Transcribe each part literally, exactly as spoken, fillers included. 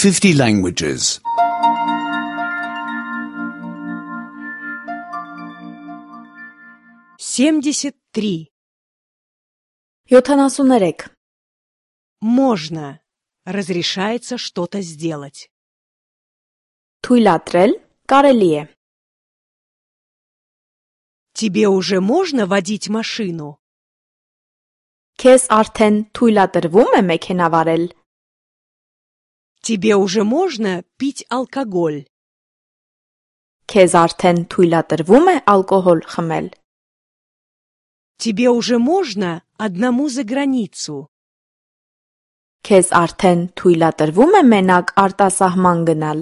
fifty languages. семьдесят три. յոթանասուններեք Можно. Разрешается что-то сделать. թույլատրել կարելի է Тебе уже можно водить машину? քեզ արդեն թույլատրվում է մեքենա վարել Тебе уже можно пить алкоголь? քեզ արդեն թույլատրվում է ալկոհոլ խմել Тебе уже можно одному за границу? քեզ արդեն թույլատրվում է մենակ արտասահման գնալ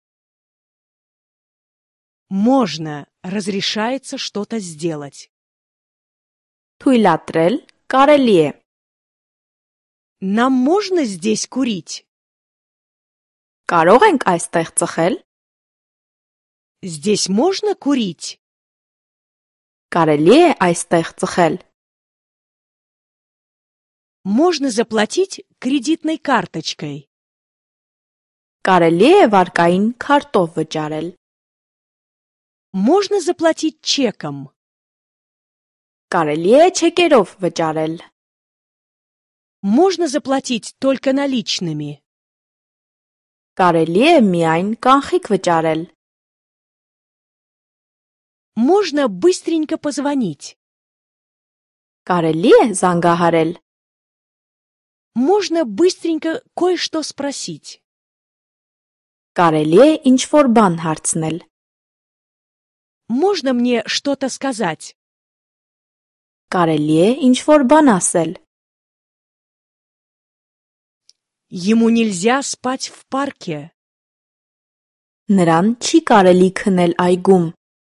Можно. Разрешается что-то сделать. թույլատրել կարելի է Нам можно здесь курить? կարող ենք այստեղ ծխել Здесь можно курить? կարելի է այստեղ ծխել Можно заплатить кредитной карточкой? կարելի է վարկային քարտով վճարել Можно заплатить чеком? կարելի է չեկերով վճարել Можно заплатить только наличными? կարելի է միայն կանխիկ վճարել Можно быстренько позвонить? կարելի է զանգահարել Можно быстренько кое-что спросить? կարելի է ինչ-որ բան հարցնել Можно мне что-то сказать? կարելի է ինչ-որ բան ասել Ему нельзя спать в парке. նրան չի կարելի քնել այգում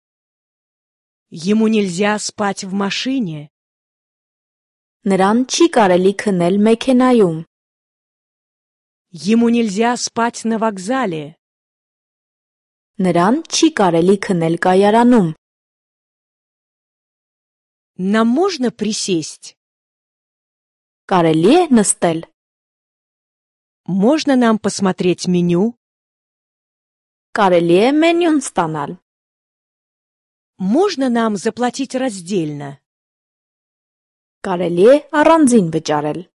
Ему нельзя спать в машине. նրան չի կարելի քնել մեքենայում Ему нельзя спать на вокзале. նրան չի կարելի քնել կայարանում Нам можно присесть? կարելի է նստել Можно нам посмотреть меню? կարելի է մենյուն ստանալ Можно нам заплатить раздельно? կարելի է առանձին վճարել